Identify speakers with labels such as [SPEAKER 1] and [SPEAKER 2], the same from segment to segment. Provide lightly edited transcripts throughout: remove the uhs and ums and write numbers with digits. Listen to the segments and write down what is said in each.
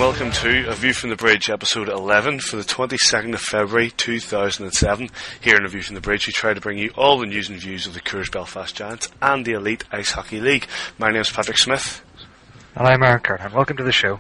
[SPEAKER 1] welcome to A View from the Bridge, episode 11 for the 22nd of February 2007. Here in A View from the Bridge, we try to bring you all the news and views of the Coors Belfast Giants and the Elite Ice Hockey League. My name is Patrick Smith.
[SPEAKER 2] And I'm Aaron Kernan. Welcome to the show.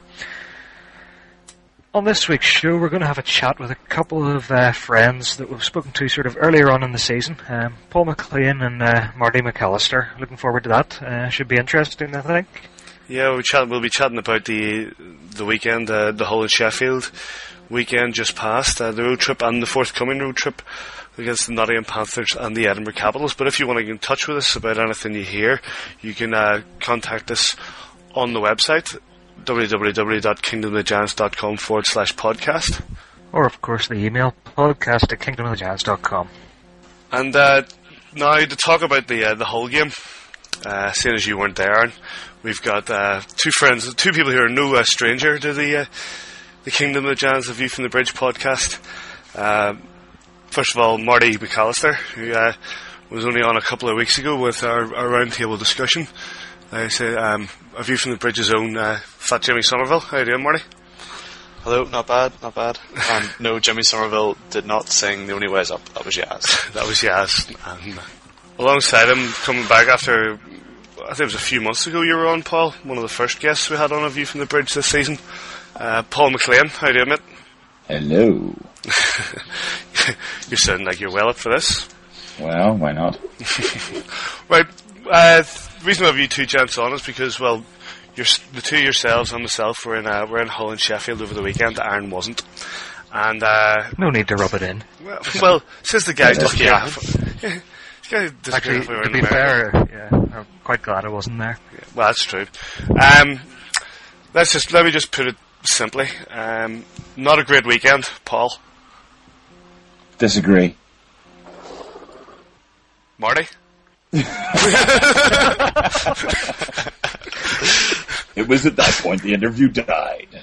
[SPEAKER 2] On this week's show, we're going to have a chat with a couple of friends that we've spoken to sort of earlier on in the season. Paul McLean and Marty McAllister. Looking forward to that. Should be interesting, I think.
[SPEAKER 1] Yeah, we'll be chatting about the weekend, the Hull and Sheffield weekend just passed, the road trip and the forthcoming road trip against the Nottingham Panthers and the Edinburgh Capitals. But if you want to get in touch with us about anything you hear, you can contact us on the website, www.kingdomofthegiants.com/podcast.
[SPEAKER 2] Or, of course, the email, podcast@kingdomofthegiants.com.
[SPEAKER 1] And now to talk about the Hull game, seeing as you weren't there, Aaron, we've got two people who are no stranger to the Kingdom of the Giants, A View from the Bridge podcast. First of all, Marty McAllister, who was only on a couple of weeks ago with our roundtable discussion. I say, A View from the Bridge's own Fat Jimmy Somerville. How you doing, Marty?
[SPEAKER 3] Hello, not bad. No, Jimmy Somerville did not sing The Only Way Is Up. That was Yaz.
[SPEAKER 1] That was Yaz. And alongside him, coming back after, I think it was a few months ago you were on, Paul, one of the first guests we had on A View from the Bridge this season. Paul McLean, how you doing, mate?
[SPEAKER 4] Hello.
[SPEAKER 1] You sound like you're well up for this.
[SPEAKER 4] Well, why not?
[SPEAKER 1] Right, the reason I have you two gents on is because, well, the two yourselves and myself were in Hull and Sheffield over the weekend. Aaron wasn't. And
[SPEAKER 2] no need to rub it in.
[SPEAKER 1] Well, says the guy just
[SPEAKER 2] Actually, to be fair, yeah, I'm quite glad I wasn't there.
[SPEAKER 1] Yeah, well, that's true. Let me just put it simply. Not a great weekend, Paul.
[SPEAKER 4] Disagree.
[SPEAKER 1] Marty?
[SPEAKER 4] It was at that point the interview died.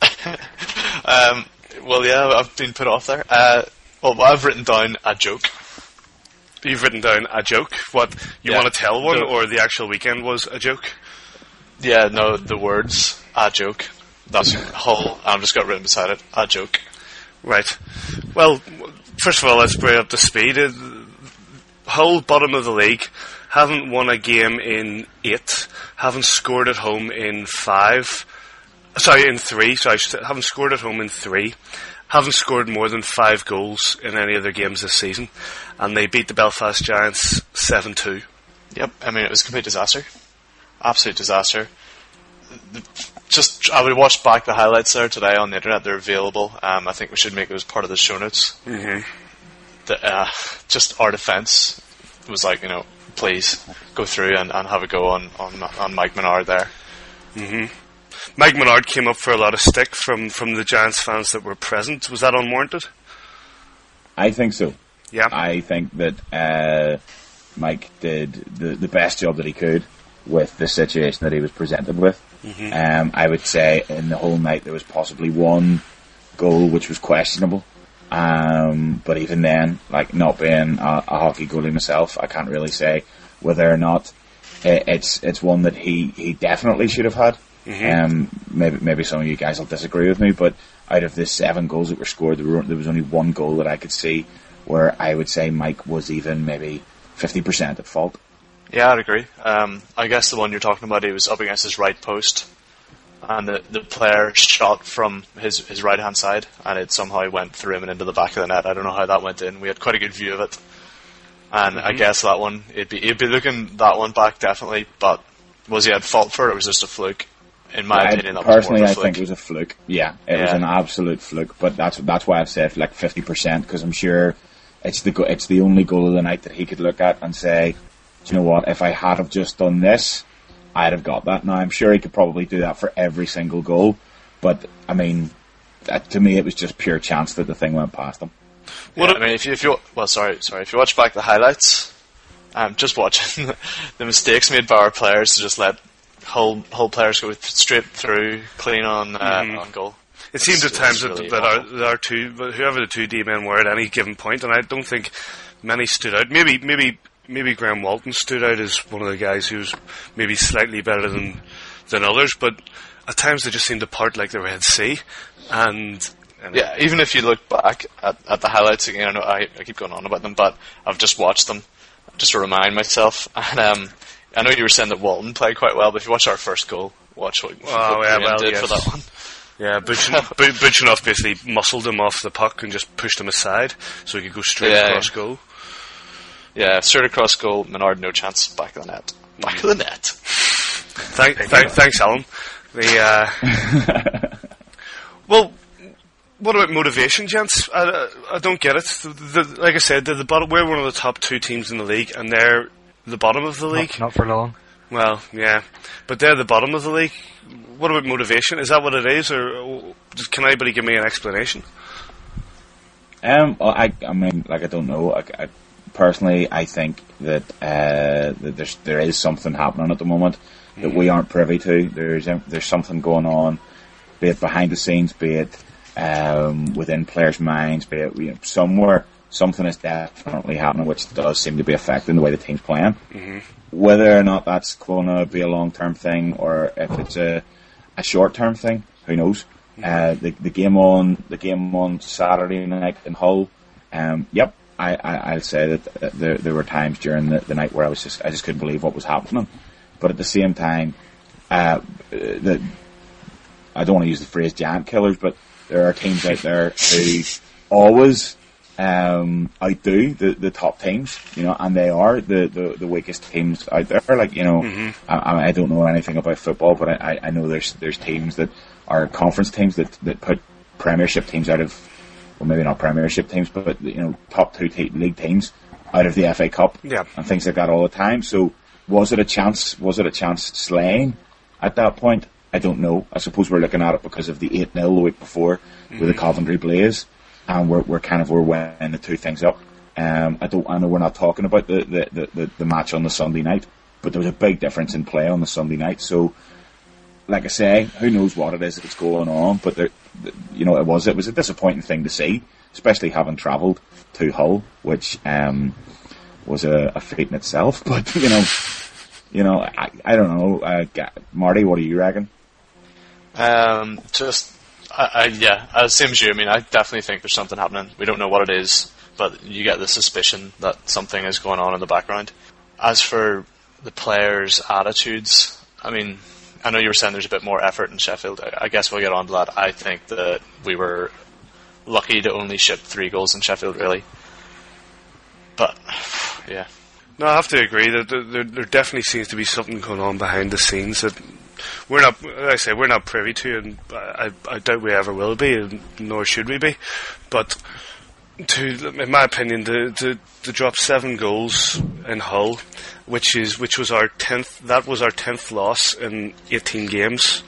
[SPEAKER 3] Well, yeah, I've been put off there. Well, I've written down a joke.
[SPEAKER 1] You've written down a joke? What, you want to tell one, or the actual weekend was a joke?
[SPEAKER 3] Yeah, no, the words, a joke. That's Hull, I've just got written beside it, a joke.
[SPEAKER 1] Right. Well, first of all, let's bring it up to speed. Hull, bottom of the league, haven't won a game in 8, haven't scored at home in 3, haven't scored at home in 3, haven't scored more than 5 goals in any of their games this season, and they beat the Belfast Giants 7-2.
[SPEAKER 3] Yep, I mean, it was a complete disaster. Absolute disaster. I would watch back the highlights there today on the internet, they're available. I think we should make those part of the show notes.
[SPEAKER 1] Mm-hmm.
[SPEAKER 3] Just our defence was like, please go through and have a go on Mike Menard there.
[SPEAKER 1] Mm-hmm. Mike Menard came up for a lot of stick from the Giants fans that were present. Was that unwarranted?
[SPEAKER 4] I think so.
[SPEAKER 1] Yeah.
[SPEAKER 4] I think that Mike did the best job that he could with the situation that he was presented with.
[SPEAKER 1] Mm-hmm.
[SPEAKER 4] I would say in the whole night there was possibly one goal which was questionable. But even then, like, not being a hockey goalie myself, I can't really say whether or not it's one that he definitely should have had.
[SPEAKER 1] Mm-hmm.
[SPEAKER 4] Maybe some of you guys will disagree with me, but out of the 7 goals that were scored, there was only one goal that I could see where I would say Mike was even maybe 50% at fault.
[SPEAKER 3] Yeah, I'd agree. I guess the one you're talking about, he was up against his right post, and the player shot from his right hand side, and it somehow went through him and into the back of the net. I don't know how that went in. We had quite a good view of it, and I guess that one he'd be looking that one back definitely. But was he at fault for it, or was it just a fluke? In my opinion, that was more of a fluke.
[SPEAKER 4] Personally, I think it was a fluke. Yeah, it was an absolute fluke. But that's why I've said like 50%, because I'm sure it's the only goal of the night that he could look at and say, do you know what? If I had have just done this, I'd have got that. Now, I'm sure he could probably do that for every single goal, but I mean, to me, it was just pure chance that the thing went past him.
[SPEAKER 3] Yeah, I mean, if you watch back the highlights, just watching the mistakes made by our players to just let whole players go straight through, clean on goal.
[SPEAKER 1] It seemed at times that our two, whoever the two D-men were at any given point, and I don't think many stood out. Maybe Graham Walton stood out as one of the guys who was maybe slightly better than others, but at times they just seem to part like the Red Sea, and
[SPEAKER 3] yeah, even if you look back at the highlights again, I keep going on about them, but I've just watched them just to remind myself. And I know you were saying that Walton played quite well, but if you watch our first goal, watch what Graham did for that one.
[SPEAKER 1] Yeah, Buchanov basically muscled him off the puck and just pushed him aside so he could go straight across goal. Yeah,
[SPEAKER 3] straight across goal. Menard, no chance. Back of the net. Back of the net.
[SPEAKER 1] Thanks, Alan. Well, what about motivation, gents? I don't get it. Like I said, they're the bottom. We're one of the top 2 teams in the league, and they're the bottom of the league.
[SPEAKER 2] Not for long.
[SPEAKER 1] Well, yeah, but they're the bottom of the league. What about motivation? Is that what it is, or can anybody give me an explanation?
[SPEAKER 4] Well, I mean, like, I don't know. I personally, I think that there is something happening at the moment that we aren't privy to. There's something going on, be it behind the scenes, be it within players' minds, be it somewhere. Something is definitely happening, which does seem to be affecting the way the team's playing. Mm-hmm. Whether or not that's going to be a long-term thing, or if it's a short-term thing, who knows? Mm-hmm. The game on Saturday night in Hull. Yep, I'll say that there were times during the night where I just couldn't believe what was happening. But at the same time, I don't want to use the phrase giant killers, but there are teams out there who always outdo the top teams, and they are the weakest teams out there. Like, mm-hmm. I don't know anything about football, but I know there's teams that are conference teams that put Premiership teams out of, well, maybe not Premiership teams, but top 2 league teams out of the FA Cup, and things like that all the time. So was it a chance slaying at that point? I don't know. I suppose we're looking at it because of the 8-0 the week before, mm-hmm. with the Coventry Blaze. And we're weighing the 2 things up. I know we're not talking about the match on the Sunday night, but there was a big difference in play on the Sunday night. So, like I say, who knows what it is that's going on? But it was a disappointing thing to see, especially having travelled to Hull, which was a feat in itself. But I don't know. Marty, what do you reckon?
[SPEAKER 3] Same as you. I mean, I definitely think there's something happening. We don't know what it is, but you get the suspicion that something is going on in the background. As for the players' attitudes, I mean, I know you were saying there's a bit more effort in Sheffield. I guess we'll get on to that. I think that we were lucky to only ship 3 goals in Sheffield, really. But, yeah.
[SPEAKER 1] No, I have to agree that there definitely seems to be something going on behind the scenes that we're not, like I say, we're not privy to, and I doubt we ever will be, and nor should we be. But in my opinion, to drop 7 goals in Hull, which was our 10th, that was our 10th loss in 18 games.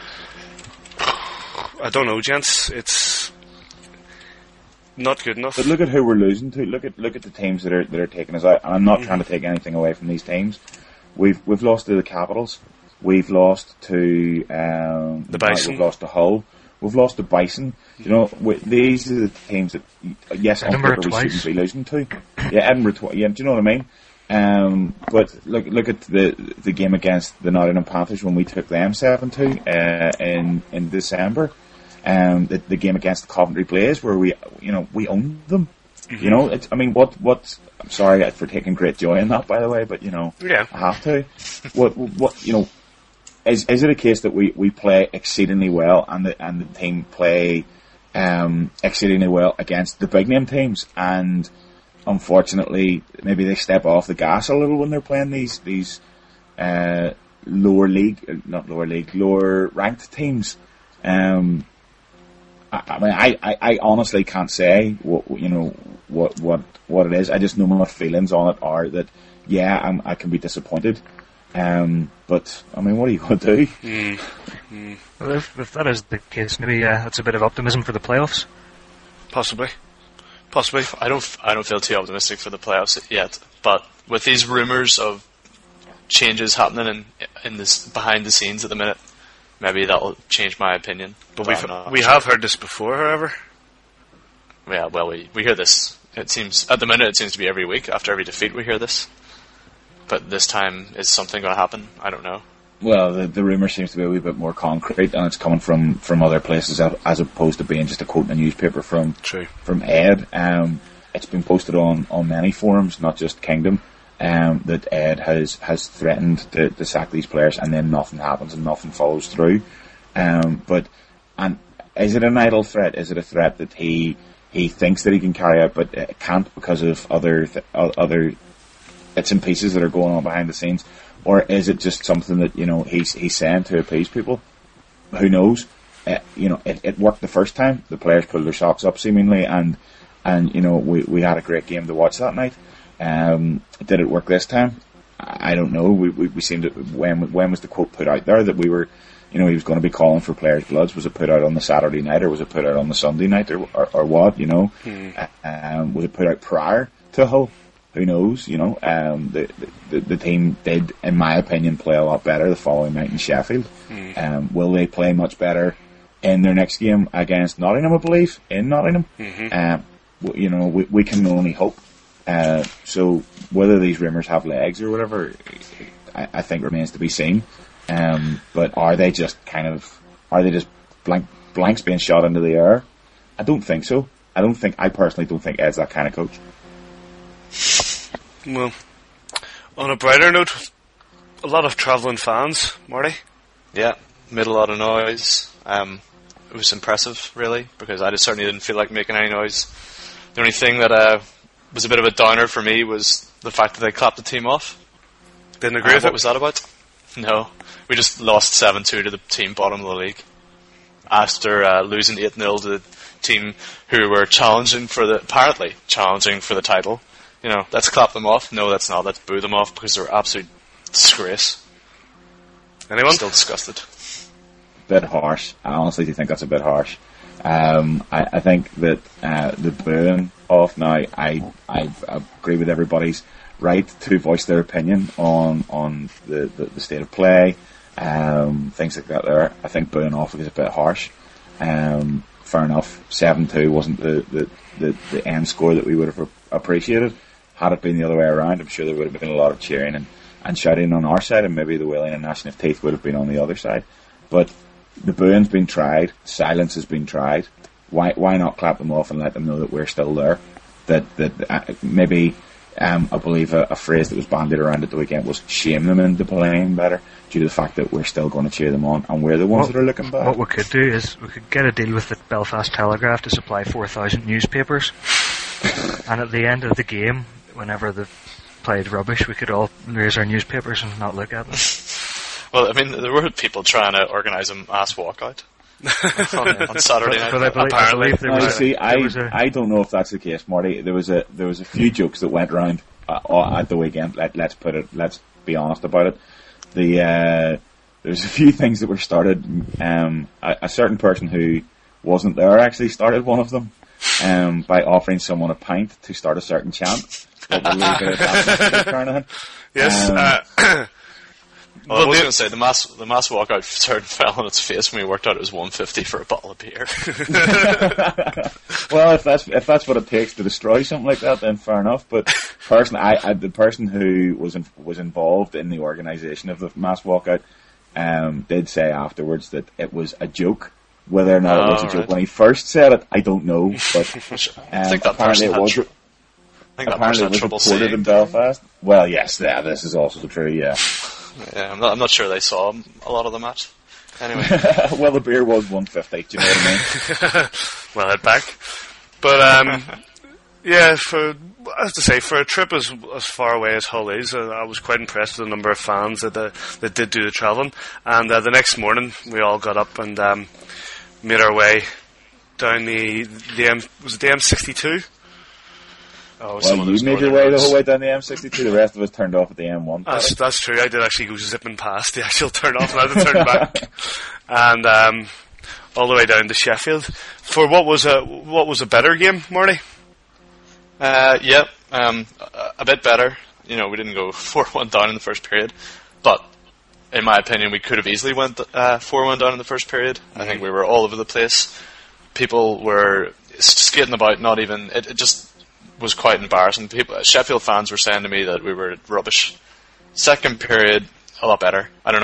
[SPEAKER 1] I don't know, gents. It's not good enough.
[SPEAKER 4] But look at who we're losing to. Look at the teams that are taking us out. And I'm not trying to take anything away from these teams. We've lost to the Capitals. We've lost to
[SPEAKER 1] the Bison.
[SPEAKER 4] We've lost to Hull. We've lost to Bison. These are the teams that, yes, on paper we shouldn't be losing to. Yeah, Edinburgh. Yeah, do you know what I mean? But look at the game against the Nottingham Panthers when we took them 7-2 in December. The game against the Coventry Blaze where we owned them. Mm-hmm. What? I'm sorry for taking great joy in that, by the way, but I have to. What? Is it a case that we play exceedingly well and the team play exceedingly well against the big name teams, and unfortunately maybe they step off the gas a little when they're playing these lower ranked teams. I honestly can't say what it is. I just know my feelings on it are that I can be disappointed. But I mean, what are you going to do?
[SPEAKER 2] Well, if that is the case, maybe that's a bit of optimism for the playoffs.
[SPEAKER 1] Possibly.
[SPEAKER 3] I don't feel too optimistic for the playoffs yet. But with these rumours of changes happening in this behind the scenes at the minute, maybe that'll change my opinion.
[SPEAKER 1] But we have heard this before, however.
[SPEAKER 3] Yeah, well, we hear this. It seems at the minute it seems to be every week after every defeat we hear this. But this time, is something going to happen? I don't know.
[SPEAKER 4] Well, the rumour seems to be a wee bit more concrete, and it's coming from other places as opposed to being just a quote in a newspaper from Ed. It's been posted on many forums, not just Kingdom, that Ed has threatened to sack these players, and then nothing happens and nothing follows through. But is it an idle threat? Is it a threat that he thinks that he can carry out, but can't because of other bits and pieces that are going on behind the scenes? Or is it just something that, he's saying to appease people? Who knows? It worked the first time. The players pulled their socks up seemingly, and we had a great game to watch that night. Did it work this time? I don't know. We seemed to, when was the quote put out there that we were, he was going to be calling for players' bloods? Was it put out on the Saturday night, or was it put out on the Sunday night, or what? Was it put out prior to Hull? Who knows? The team did, in my opinion, play a lot better the following night in Sheffield. Will they play much better in their next game against Nottingham? I believe in Nottingham. We can only hope. So whether these rumours have legs or whatever, I think remains to be seen. But are they just blanks being shot into the air? I don't think so. I personally don't think Ed's that kind of coach.
[SPEAKER 1] Well, on a brighter note, a lot of travelling fans, Marty.
[SPEAKER 3] Yeah, made a lot of noise. It was impressive, really, because I certainly didn't feel like making any noise. The only thing that was a bit of a downer for me was the fact that they clapped the team off.
[SPEAKER 1] Didn't agree with it?
[SPEAKER 3] What was that about? No, we just lost 7-2 to the team bottom of the league after losing 8-0 to the team who were apparently challenging for the title. Let's clap them off. No, that's not. Let's boo them off because they're absolute disgrace.
[SPEAKER 1] Anyone?
[SPEAKER 3] Still disgusted.
[SPEAKER 4] Bit harsh. I honestly do think that's a bit harsh. I think that the booing off now, I agree with everybody's right to voice their opinion on the state of play, things like that there. I think booing off is a bit harsh. Fair enough. 7-2 wasn't the end score that we would have appreciated. Had it been the other way around, I'm sure there would have been a lot of cheering and shouting on our side, and maybe the wailing and gnashing of teeth would have been on the other side. But the booing's been tried, silence has been tried. Why not clap them off and let them know that we're still there? That maybe I believe a phrase that was bandied around at the weekend was shame them into playing better, due to the fact that we're still going to cheer them on, and we're the ones that are looking bad.
[SPEAKER 2] What we could do is we could get a deal with the Belfast Telegraph to supply 4,000 newspapers, and at the end of the game, whenever they played rubbish, we could all raise our newspapers and not look at them.
[SPEAKER 3] Well, I mean, there were people trying to organise a mass walkout on Saturday night.
[SPEAKER 2] But I believe there was
[SPEAKER 4] I don't know if that's the case, Marty. There was a few jokes that went around at the weekend. Let's be honest about it. There's a few things that were started. A certain person who wasn't there actually started one of them by offering someone a pint to start a certain chant. But we'll leave it at that.
[SPEAKER 1] Yes.
[SPEAKER 3] Well, I was going to say the mass walkout turned fell on its face when we worked out it was $1.50 for a bottle of beer.
[SPEAKER 4] Well, if that's what it takes to destroy something like that, then fair enough. But the person who was involved in the organisation of the mass walkout did say afterwards that it was a joke. Whether or not it was a joke when he first said it, I don't know. But
[SPEAKER 3] I think that apparently it was.
[SPEAKER 4] Apparently it was reported in Belfast. Well, yes, this is also true. Yeah.
[SPEAKER 3] Yeah, I'm not sure they saw a lot of the match. Anyway.
[SPEAKER 4] Well, the beer was $1.50, do you know what I mean?
[SPEAKER 1] Well, head back. But, yeah, I have to say, for a trip as far away as Hull is, I was quite impressed with the number of fans that did do the travelling. And the next morning, we all got up and made our way down the M62?
[SPEAKER 4] Oh, well, you made your way the whole way down the M62. The rest of us turned off at the M1.
[SPEAKER 1] That's true. I did actually go zipping past the actual turn off, and I had to turn back, and all the way down to Sheffield for what was a better game, Marty.
[SPEAKER 3] Yeah, a bit better. We didn't go 4-1 down in the first period, but in my opinion, we could have easily went 4-1 down in the first period. Mm-hmm. I think we were all over the place. People were skating about. Not even it just was quite embarrassing. Sheffield fans were saying to me that we were rubbish. Second period, a lot better. I don't know what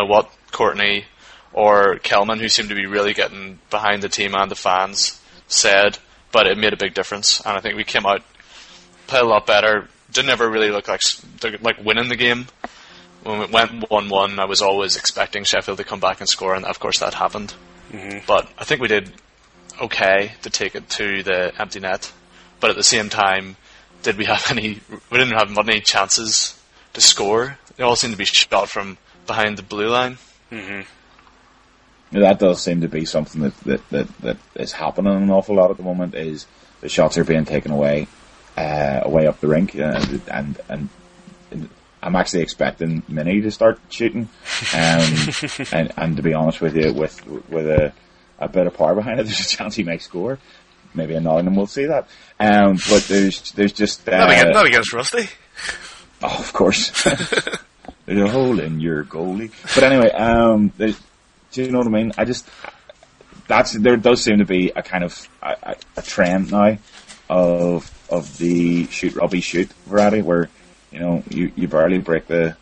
[SPEAKER 3] Courtney, or Kelman, who seemed to be really getting behind the team and the fans, said, but it made a big difference. And I think we came out, played a lot better. Didn't ever really look like winning the game. When it went 1-1, I was always expecting Sheffield to come back and score, and of course that happened. Mm-hmm. But I think we did okay to take it to the empty net. But at the same time, we didn't have any chances to score. They all seemed to be shot from behind the blue line.
[SPEAKER 1] Mm-hmm.
[SPEAKER 4] That does seem to be something that is happening an awful lot at the moment. Is the shots are being taken away up the rink, and I'm actually expecting Mini to start shooting, and to be honest with you, with a bit of power behind it, there's a chance he may score. Maybe in Nottingham we'll see that. But there's just
[SPEAKER 1] not against Rusty.
[SPEAKER 4] Oh, of course. There's a hole in your goalie. But anyway, do you know what I mean? There does seem to be a kind of a trend now of the Robbie shoot variety, where you barely break the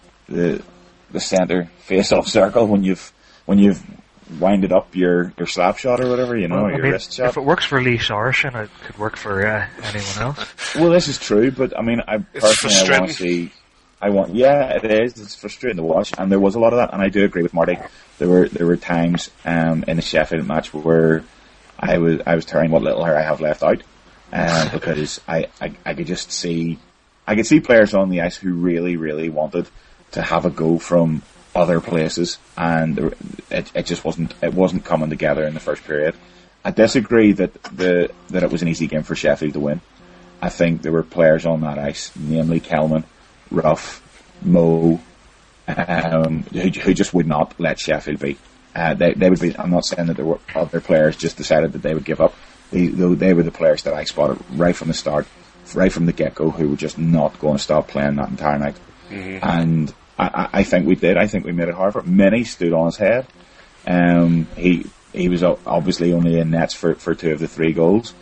[SPEAKER 4] centre face-off circle when you've winded up your slap shot or whatever, your wrist shot.
[SPEAKER 2] If it works for Lee Saracen, it could work for anyone else.
[SPEAKER 4] Well, this is true, but I mean, I want to see. It is. It's frustrating to watch, and there was a lot of that. And I do agree with Marty. There were times in the Sheffield match where I was tearing what little hair I have left out, because I could just see players on the ice who really, really wanted to have a go from other places, and it just wasn't coming together in the first period. I disagree that it was an easy game for Sheffield to win. I think there were players on that ice, namely Kelman, Ruff, Mo, who just would not let Sheffield beat. They would be. I'm not saying that there were other players just decided that they would give up. They were the players that I spotted right from the start, right from the get-go, who were just not going to stop playing that entire night. Mm-hmm. And I think we did. I think we made it hard for him. Minnie stood on his head. He was obviously only in nets for 2 of the 3 goals.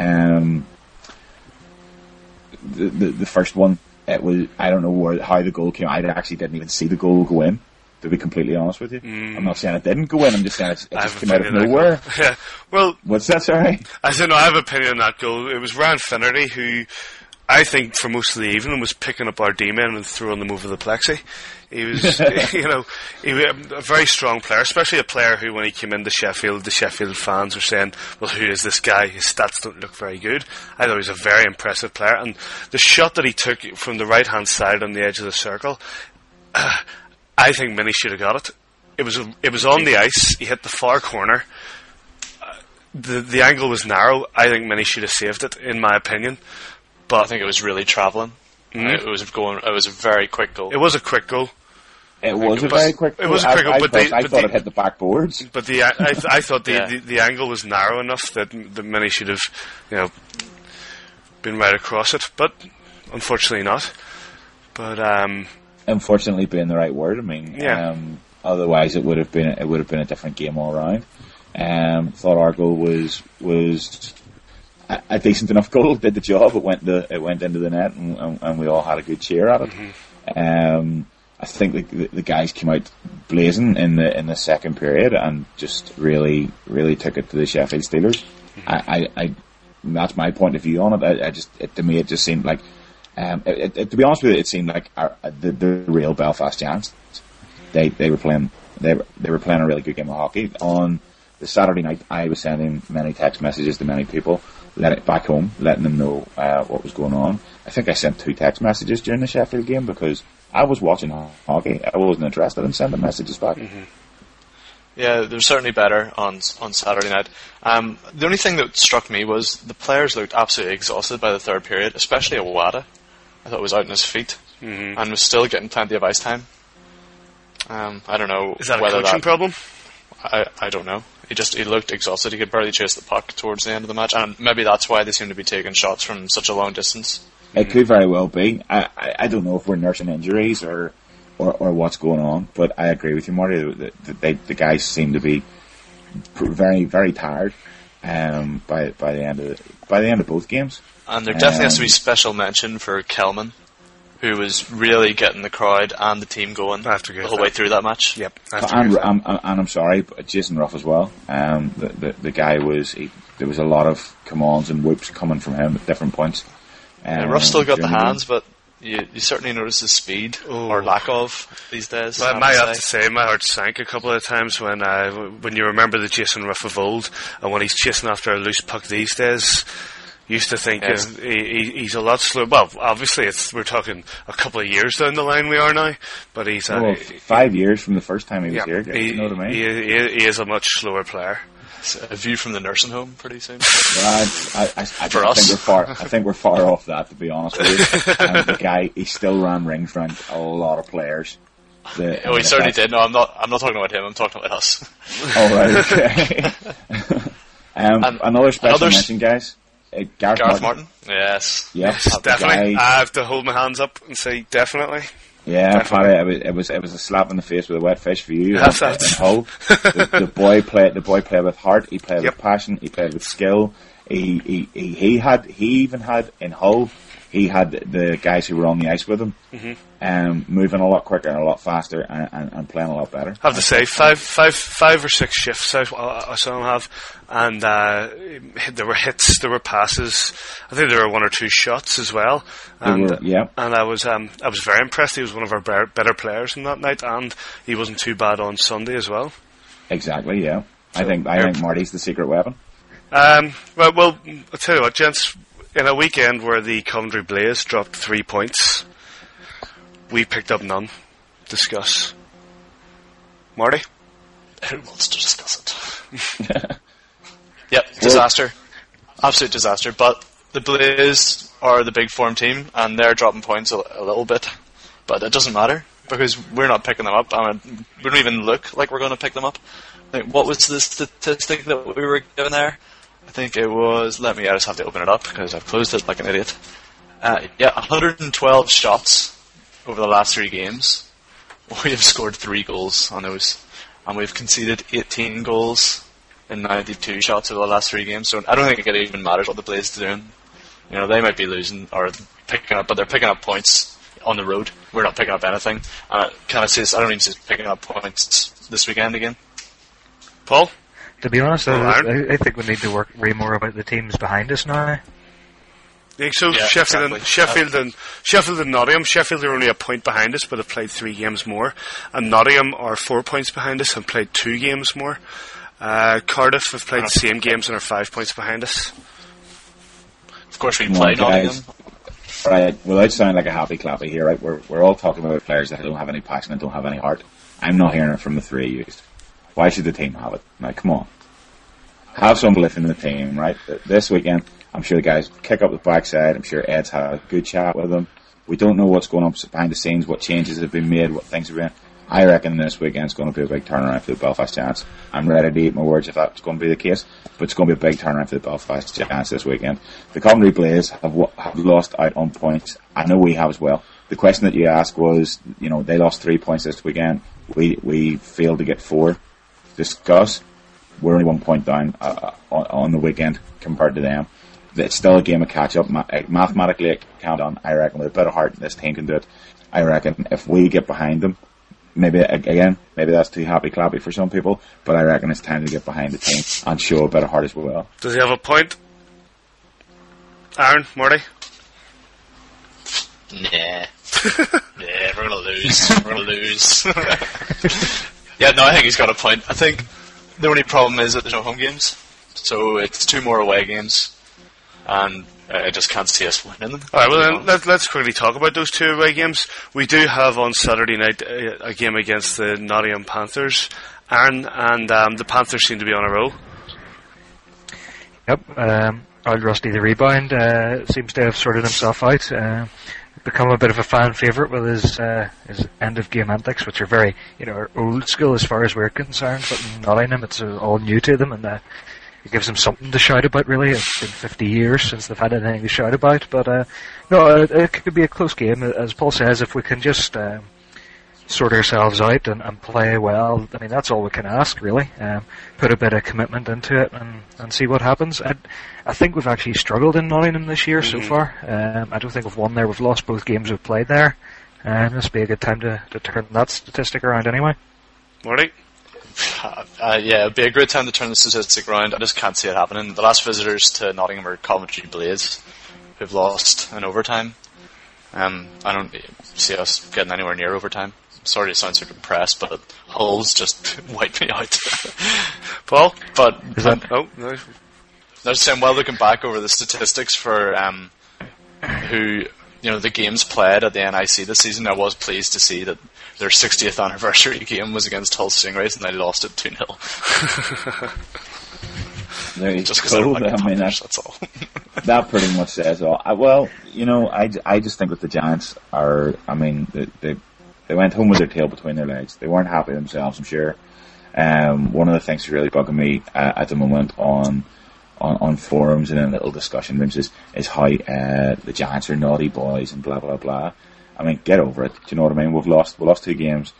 [SPEAKER 4] The first one, it was, I don't know how the goal came. I actually didn't even see the goal go in, to be completely honest with you. I'm not saying it didn't go in, I'm just saying it just came out of nowhere.
[SPEAKER 1] Yeah. Well,
[SPEAKER 4] what's that, sorry?
[SPEAKER 1] I said, no, I have an opinion on that goal. It was Ryan Finnerty who, I think for most of the evening, was picking up our D-men and throwing them over the plexi. He was, he was a very strong player, especially a player who, when he came into Sheffield, the Sheffield fans were saying, well, who is this guy? His stats don't look very good. I thought he was a very impressive player, and the shot that he took from the right-hand side on the edge of the circle, I think Minnie should have got it. It was on the ice. He hit the far corner. The angle was narrow. I think Minnie should have saved it, in my opinion. But
[SPEAKER 3] I think it was really travelling. It was a very quick goal.
[SPEAKER 1] It was a quick goal.
[SPEAKER 4] It was a very quick goal.
[SPEAKER 1] It was a quick goal, but
[SPEAKER 4] I thought it hit the backboards.
[SPEAKER 1] But I thought the angle was narrow enough that Minnie should have, been right across it. But unfortunately not. But
[SPEAKER 4] unfortunately, being the right word. I mean, otherwise it would have been a different game all round. Thought our goal was a decent enough goal. Did the job. It went into the net, and we all had a good cheer at it. Mm-hmm. I think the guys came out blazing in the second period and just really, really took it to the Sheffield Steelers. Mm-hmm. That's my point of view on it. To me, it just seemed like, to be honest with you, it seemed like the real Belfast Giants. They were playing a really good game of hockey. On the Saturday night, I was sending many text messages to many people, back home, letting them know what was going on. I think I sent 2 text messages during the Sheffield game because I was watching hockey. I wasn't interested in sending messages back. Mm-hmm.
[SPEAKER 3] Yeah, they were certainly better on Saturday night. The only thing that struck me was the players looked absolutely exhausted by the third period, especially Awada. I thought he was out on his feet and was still getting plenty of ice time. I don't know.
[SPEAKER 1] Is that a coaching problem?
[SPEAKER 3] I don't know. He looked exhausted. He could barely chase the puck towards the end of the match, and maybe that's why they seem to be taking shots from such a long distance.
[SPEAKER 4] It could very well be. I don't know if we're nursing injuries or what's going on, but I agree with you, Marty. The guys seem to be very, very tired by the end of both games.
[SPEAKER 3] And there definitely has to be special mention for Kelman. who was really getting the crowd and the team going the whole way through that match.
[SPEAKER 1] Yep.
[SPEAKER 4] And I'm sorry, but Jason Ruff as well. The guy there was a lot of come-ons and whoops coming from him at different points.
[SPEAKER 3] Ruff still got the hands, but you certainly notice his speed or lack of these days.
[SPEAKER 1] Well, I have to say, my heart sank a couple of times when you remember the Jason Ruff of old, and when he's chasing after a loose puck these days. Used to think he's a lot slower. Well, obviously, we're talking a couple of years down the line we are now, but he's
[SPEAKER 4] 5 years from the first time he was here. You know what I mean?
[SPEAKER 1] He is a much slower player.
[SPEAKER 3] It's a view from the nursing home, pretty soon.
[SPEAKER 4] Well, I think we're far off that, to be honest with you. The guy, he still ran rings around a lot of players.
[SPEAKER 3] He certainly did. No, I'm not talking about him. I'm talking about us.
[SPEAKER 4] Oh, right, okay. Another special mention, guys. Gareth Martin.
[SPEAKER 3] Yes.
[SPEAKER 4] Yes,
[SPEAKER 1] definitely. I have to hold my hands up and say definitely.
[SPEAKER 4] Yeah, Paddy, it was a slap in the face with a wet fish for you. Hull. The boy played with heart. He played with passion. He played with skill. He even had in Hull. He had the guys who were on the ice with him, moving a lot quicker and a lot faster and playing a lot better.
[SPEAKER 1] I have to say, five or six shifts I saw him have, and there were hits, there were passes. I think there were one or two shots as well. And I was very impressed. He was one of our better players in that night, and he wasn't too bad on Sunday as well.
[SPEAKER 4] Exactly, yeah. So, I think Marty's the secret weapon.
[SPEAKER 1] Well, I'll tell you what, gents. In a weekend where the Coventry Blaze dropped 3 points, we picked up none. Discuss. Marty?
[SPEAKER 3] Who wants to discuss it? Yep, disaster. Absolute disaster. But the Blaze are the big form team, and they're dropping points a little bit. But it doesn't matter, because we're not picking them up. We don't even look like we're going to pick them up. What was the statistic that we were given there? I think it was, I just have to open it up because I've closed it like an idiot. 112 shots over the last 3 games. We have scored 3 goals on those. And we've conceded 18 goals in 92 shots over the last 3 games. So I don't think it even matters what the Blaze are doing. They might be losing or picking up, but they're picking up points on the road. We're not picking up anything. I don't even see us picking up points this weekend again.
[SPEAKER 1] Paul?
[SPEAKER 2] To be honest, I think we need to work way more about the teams behind us now.
[SPEAKER 1] Yeah, so
[SPEAKER 3] yeah,
[SPEAKER 1] Sheffield
[SPEAKER 3] exactly.
[SPEAKER 1] and Nottingham. Sheffield are only a point behind us, but have played 3 games more, and Nottingham are 4 points behind us and played 2 games more. Cardiff have played the same games and are 5 points behind us.
[SPEAKER 3] Of course, we play Nottingham.
[SPEAKER 4] Right, without sounding like a happy clappy here, right? We're all talking about players that don't have any passion and don't have any heart. I'm not hearing it from the 3 used. Why should the team have it? Now, come on. Have some belief in the team, right? This weekend, I'm sure the guys kick up the backside. I'm sure Ed's had a good chat with them. We don't know what's going on behind the scenes, what changes have been made, what things have been. I reckon this weekend's going to be a big turnaround for the Belfast Giants. I'm ready to eat my words if that's going to be the case, but it's going to be a big turnaround for the Belfast Giants this weekend. The Coventry Blaze have lost out on points. I know we have as well. The question that you asked was, they lost 3 points this weekend. We failed to get 4. Discuss. We're only 1 point down on the weekend compared to them. It's still a game of catch up. Mathematically, it can be done. I reckon with a bit of heart, this team can do it. I reckon if we get behind them, maybe that's too happy clappy for some people, but I reckon it's time to get behind the team and show a bit of heart as well.
[SPEAKER 1] Does he have a point? Aaron, Marty?
[SPEAKER 3] Nah, we're gonna lose. Yeah, no, I think he's got a point. I think the only problem is that there's no home games, so it's 2 more away games, and I just can't see us winning them.
[SPEAKER 1] Alright, well then, let's quickly talk about those 2 away games. We do have on Saturday night a game against the Nottingham Panthers, Aaron, and the Panthers seem to be on a roll.
[SPEAKER 2] Yep, old Rusty the Rebound seems to have sorted himself out. Become a bit of a fan favourite with his end of game antics, which are very old school as far as we're concerned. But in Nottingham, it's all new to them, and it gives them something to shout about. Really, it's been 50 years since they've had anything to shout about. But no, it could be a close game, as Paul says. If we can just sort ourselves out and play well. I mean, that's all we can ask, really. Put a bit of commitment into it and see what happens. I think we've actually struggled in Nottingham this year so far. I don't think we've won there. We've lost both games we've played there. This will be a good time to turn that statistic around anyway.
[SPEAKER 1] Marty?
[SPEAKER 3] Yeah, it'd be a great time to turn the statistic around. I just can't see it happening. The last visitors to Nottingham are Coventry Blades, who've lost in overtime. I don't see us getting anywhere near overtime. Sorry to sound so depressed, but Hull's just wiped me out.
[SPEAKER 1] Paul?
[SPEAKER 3] But
[SPEAKER 1] oh, no.
[SPEAKER 3] I was saying, well, looking back over the statistics for who, the games played at the NIC this season, I was pleased to see that their 60th anniversary game was against Hull Stingrays and they lost it 2-0.
[SPEAKER 4] Just because
[SPEAKER 3] that's all.
[SPEAKER 4] That pretty much says all. I just think that the Giants are, they went home with their tail between their legs. They weren't happy themselves, I'm sure. One of the things that's really bugging me at the moment on forums and in little discussion rooms is how the Giants are naughty boys and blah blah blah. I mean, get over it. Do you know what I mean? We lost 2 games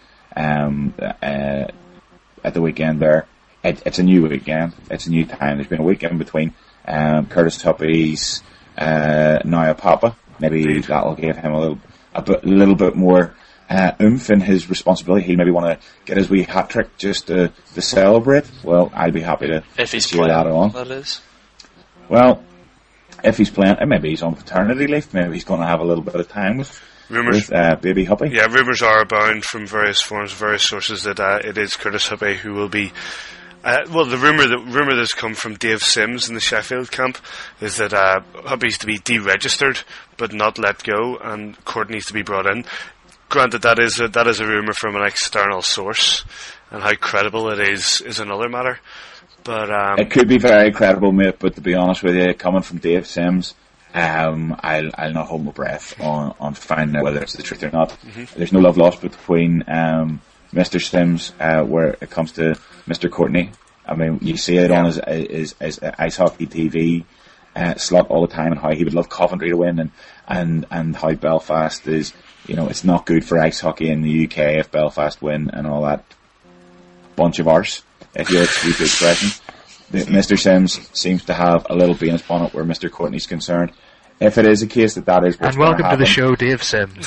[SPEAKER 4] at the weekend there. It's a new weekend. It's a new time. There's been a weekend between Curtis Tuppy's Naya Papa. Maybe that'll give him a little bit more oomph in his responsibility. He'll maybe want to get his wee hat trick just to celebrate. Well, I'd be happy to
[SPEAKER 3] if he's
[SPEAKER 4] cheer
[SPEAKER 3] playing,
[SPEAKER 4] that on.
[SPEAKER 3] That is.
[SPEAKER 4] Well, if he's playing, maybe he's on paternity leave. Maybe he's going to have a little bit of time with baby Huppy.
[SPEAKER 1] Yeah, rumours are abound from various forms, various sources that it is Curtis Huppy who will be. The rumour that's come from Dave Sims in the Sheffield camp is that Huppy's to be deregistered but not let go, and Courtney's to be brought in. Granted, that is a rumour from an external source, and how credible it is another matter. But
[SPEAKER 4] it could be very credible, mate. But to be honest with you, coming from Dave Sims, I'll not hold my breath on finding out whether it's the truth or not. Mm-hmm. There's no love lost between Mr. Sims where it comes to Mr. Courtney. I mean, you see it on his ice hockey TV slot all the time, and how he would love Coventry to win, and how Belfast is. It's not good for ice hockey in the UK if Belfast win and all that bunch of arse, if you'll excuse the expression. Mr. Sims seems to have a little bee in his bonnet where Mr. Courtney's concerned. If it is a case that is what's
[SPEAKER 2] and welcome
[SPEAKER 4] happen,
[SPEAKER 2] to the show, Dave Sims.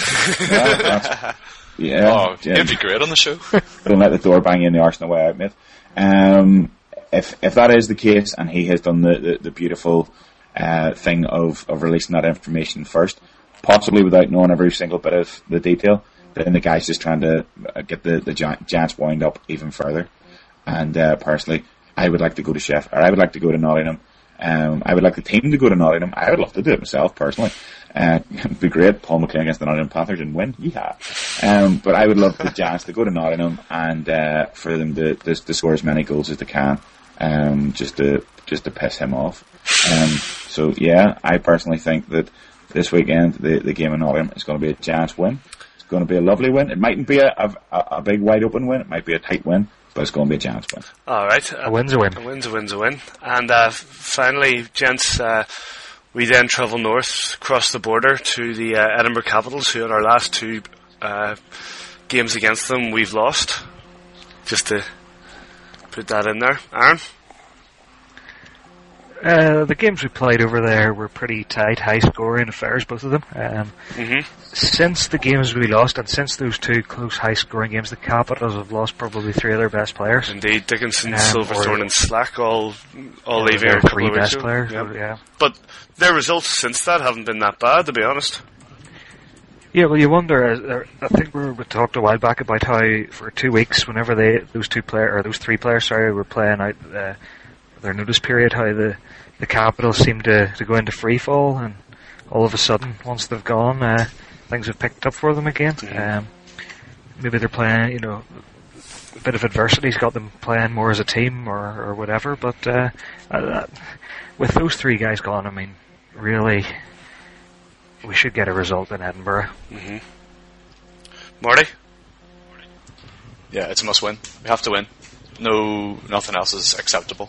[SPEAKER 3] It'd be great on the show.
[SPEAKER 4] Don't let the door bang you in the arse on the way out, mate. If that is the case, and he has done the beautiful thing of releasing that information first, possibly without knowing every single bit of the detail, then the guy's just trying to get the Giants wound up even further. And personally, I would like to go to I would like to go to Nottingham. I would like the team to go to Nottingham. I would love to do it myself, personally. It'd be great. Paul McLean against the Nottingham Panthers and win. Yeah. But I would love the Giants to go to Nottingham and for them to score as many goals as they can, just to piss him off. So yeah, I personally think that this weekend the game in Nottingham is going to be a Giants win. It's going to be a lovely win. It mightn't be a big wide open win. It might be a tight win, but it's going to be a Giants win.
[SPEAKER 1] All right,
[SPEAKER 2] a win's a win.
[SPEAKER 1] A win's a win. And finally, gents, we then travel north, across the border to the Edinburgh Capitals, who in our last 2 games against them we've lost. Just to put that in there, Aaron.
[SPEAKER 2] The games we played over there were pretty tight, high-scoring affairs, both of them. Since the games we lost, and since those 2 close, high-scoring games, the Capitals have lost probably 3 of their best players.
[SPEAKER 1] Indeed, Dickinson, Silverstone, and Slack all leaving a couple of weeks ago.
[SPEAKER 2] Players, yeah.
[SPEAKER 1] But their results since that haven't been that bad, to be honest.
[SPEAKER 2] Yeah, well, you wonder. I think we talked a while back about how for 2 weeks, whenever those 3 players, were playing out their notice period, how the Capitals seem to go into free fall, and all of a sudden, once they've gone, things have picked up for them again. Maybe they're playing, a bit of adversity's got them playing more as a team or whatever. But with those 3 guys gone, I mean, really, we should get a result in Edinburgh.
[SPEAKER 1] Mm-hmm. Marty?
[SPEAKER 3] Yeah, it's a must win. We have to win. No, nothing else is acceptable.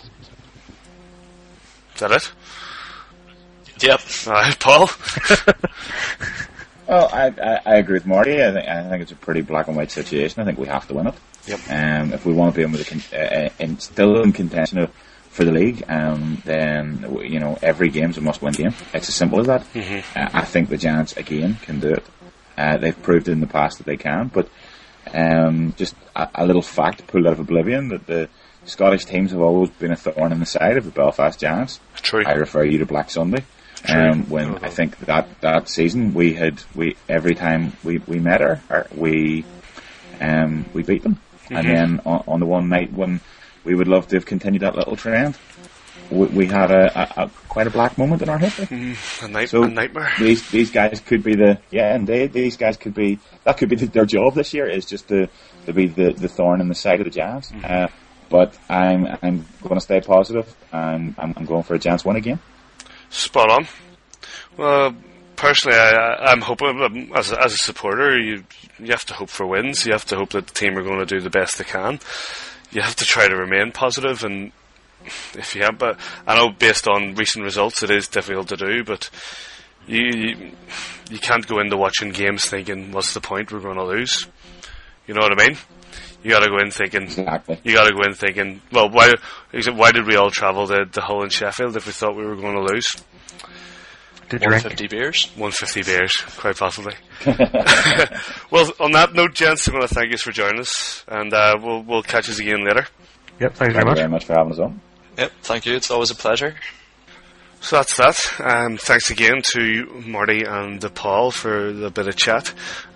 [SPEAKER 1] Is that it?
[SPEAKER 3] Yep.
[SPEAKER 1] Alright, Paul?
[SPEAKER 4] Well, I agree with Marty. I think it's a pretty black and white situation. I think we have to win it.
[SPEAKER 1] Yep.
[SPEAKER 4] If we want to be still in contention for the league, then every game's a must-win game. It's as simple as that.
[SPEAKER 1] Mm-hmm.
[SPEAKER 4] I think the Giants again can do it. They've proved in the past that they can. But just a little fact pulled out of oblivion that the Scottish teams have always been a thorn in the side of the Belfast Giants.
[SPEAKER 1] True.
[SPEAKER 4] I refer you to Black Sunday. When I think that season we every time we met her, we beat them. Mm-hmm. And then on the one night when we would love to have continued that little trend, we had a quite a black moment in our history.
[SPEAKER 1] A nightmare.
[SPEAKER 4] These guys could be these guys could be their job this year, is just to be the thorn in the side of the Giants. Mm-hmm. But I'm going to stay positive, and I'm going for a Giants win again.
[SPEAKER 1] Spot on. Well, personally, I'm hoping, as a supporter, you have to hope for wins. You have to hope that the team are going to do the best they can. You have to try to remain positive, and if you have, but I know based on recent results, it is difficult to do. But you can't go into watching games thinking, "What's the point? We're going to lose." You know what I mean? You got to go in thinking.
[SPEAKER 4] Exactly.
[SPEAKER 1] You got to go in thinking. Well, why did we all travel to Hull and Sheffield if we thought we were going to lose?
[SPEAKER 3] 150 beers.
[SPEAKER 1] 150 beers, quite possibly. Well, on that note, gents, I'm going to thank you for joining us, and we'll catch us again later.
[SPEAKER 2] Yep, thank you
[SPEAKER 4] very much for having us on.
[SPEAKER 3] Yep, thank you. It's always a pleasure.
[SPEAKER 1] So that's that. Thanks again to Marty and Paul for the bit of chat.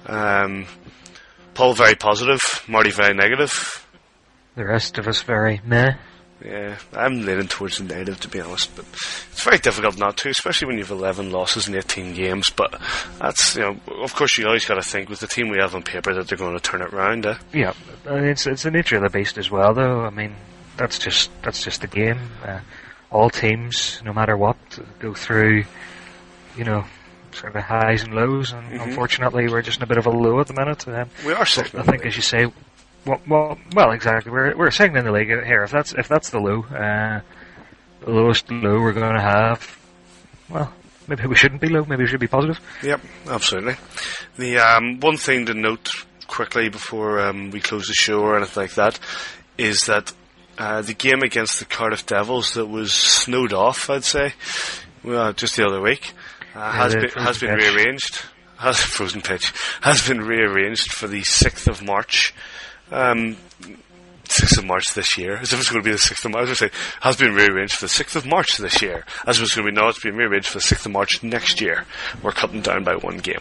[SPEAKER 1] Paul very positive, Marty very negative.
[SPEAKER 2] The rest of us very meh.
[SPEAKER 1] Yeah, I'm leaning towards the negative, to be honest, but it's very difficult not to, especially when you have 11 losses in 18 games. But that's, of course, you always got to think with the team we have on paper that they're going to turn it round.
[SPEAKER 2] Yeah, it's the nature of the beast as well, though. I mean, that's just the game. All teams, no matter what, go through, sort of highs and lows, and unfortunately, we're just in a bit of a low at the minute.
[SPEAKER 1] We are second.
[SPEAKER 2] I think, as you say. Well, exactly. We're second in the league here. If that's the low, the lowest low we're going to have. Well, maybe we shouldn't be low. Maybe we should be positive.
[SPEAKER 1] Yep, absolutely. The one thing to note quickly before we close the show or anything like that is that the game against the Cardiff Devils that was snowed off, I'd say, just the other week, has been rearranged. Frozen pitch has been rearranged for the 6th of March. 6th of March this year, as if it's going to be the 6th of March. I say has been rearranged for the 6th of March this year, as if it's going to be now. It's been rearranged for the 6th of March next year. We're cutting down by one game.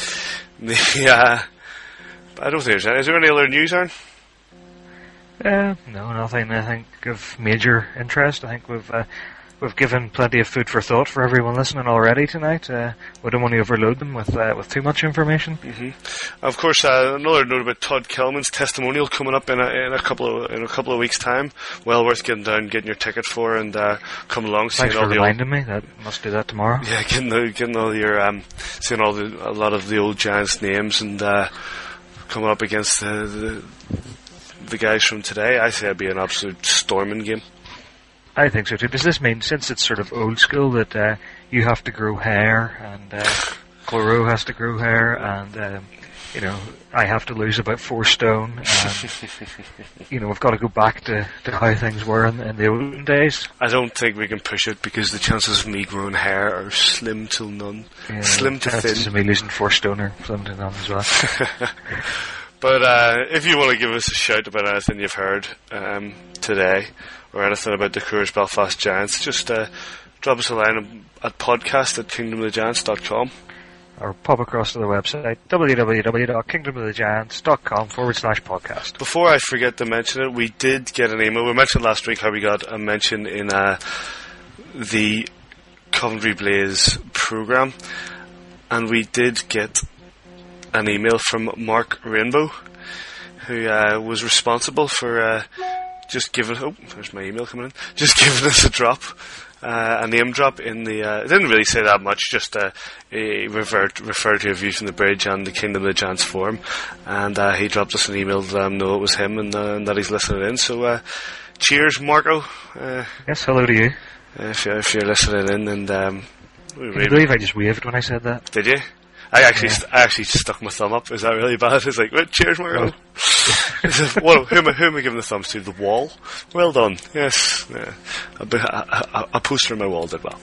[SPEAKER 1] I don't think is there any other news, Aaron?
[SPEAKER 2] No, nothing. I think of major interest. I think we've given plenty of food for thought for everyone listening already tonight. We don't want to overload them with too much information.
[SPEAKER 1] Mm-hmm. Of course, another note about Todd Kelman's testimonial coming up in a couple of weeks' time. Well worth getting down, getting your ticket for, and come along.
[SPEAKER 2] Thanks for reminding me. That must do that tomorrow.
[SPEAKER 1] Yeah, getting all your seeing a lot of the old Giants names and coming up against the guys from today. I say it'd be an absolute storming game.
[SPEAKER 2] I think so too. Does this mean, since it's sort of old school, that you have to grow hair and Cloro has to grow hair and I have to lose about 4 stone and we've got to go back to how things were in the olden days?
[SPEAKER 1] I don't think we can push it because the chances of me growing hair are slim till none. Yeah, slim to thin.
[SPEAKER 2] Chances of me losing 4 stone are slim to none as well.
[SPEAKER 1] But if you want to give us a shout about anything you've heard today, or anything about the Courage Belfast Giants, just drop us a line at podcast@kingdomofthegiants.com.
[SPEAKER 2] Or pop across to the website, www.kingdomofthegiants.com/podcast.
[SPEAKER 1] Before I forget to mention it, we did get an email. We mentioned last week how we got a mention in the Coventry Blaze programme, and we did get an email from Mark Rainbow, who was responsible for just giving. Oh, there's my email coming in. Just giving us a name drop in the. It didn't really say that much. Just he referred to a view from the bridge and the Kingdom of the Giants forum, and he dropped us an email to let him know it was him and that he's listening in. So, cheers, Marco.
[SPEAKER 2] Yes, hello to you.
[SPEAKER 1] If you're listening in, and
[SPEAKER 2] I believe I just waved when I said that.
[SPEAKER 1] Did you? I actually stuck my thumb up. Is that really bad? It's like, well, cheers, Mario. Well, who am I giving the thumbs to? The wall. Well done. Yes. Yeah. A poster on my wall did well.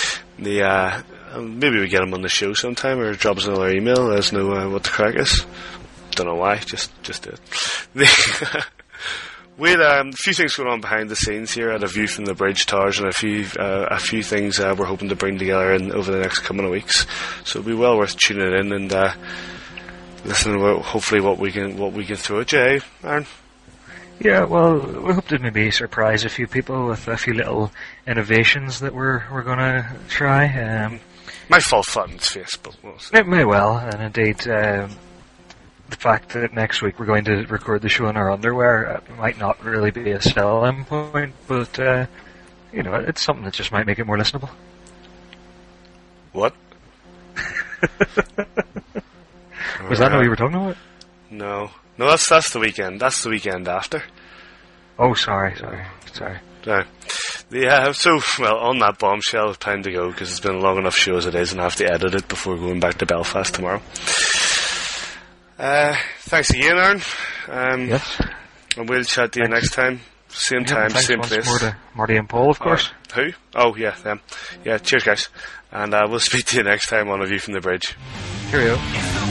[SPEAKER 1] Maybe we get him on the show sometime, or drop us another email. Let us know what the crack is. Don't know why. Just do it. We had a few things going on behind the scenes here at A View from the Bridge Towers, and a few things we're hoping to bring together over the next coming of weeks. So it'll be well worth tuning in and listening to hopefully what we can throw at you, Aaron.
[SPEAKER 2] Yeah, well, we hope to maybe surprise a few people with a few little innovations that we're going to try.
[SPEAKER 1] Might fall flat in its face, but we'll see.
[SPEAKER 2] It may well, and indeed, the fact that next week we're going to record the show in our underwear might not really be a selling point, but it's something that just might make it more listenable.
[SPEAKER 1] What?
[SPEAKER 2] Was that what you were talking about?
[SPEAKER 1] No, that's the weekend. That's the weekend after.
[SPEAKER 2] Oh, sorry.
[SPEAKER 1] Yeah. So, well, on that bombshell, time to go because it's been a long enough show as it is, and I have to edit it before going back to Belfast tomorrow. Thanks again, Aaron.
[SPEAKER 2] Yes.
[SPEAKER 1] And we'll chat to you next time. Same time, same place.
[SPEAKER 2] More to Marty and Paul, of course.
[SPEAKER 1] Who? Oh, yeah, them. Yeah, cheers, guys. And we'll speak to you next time on A View from the Bridge.
[SPEAKER 2] Cheerio.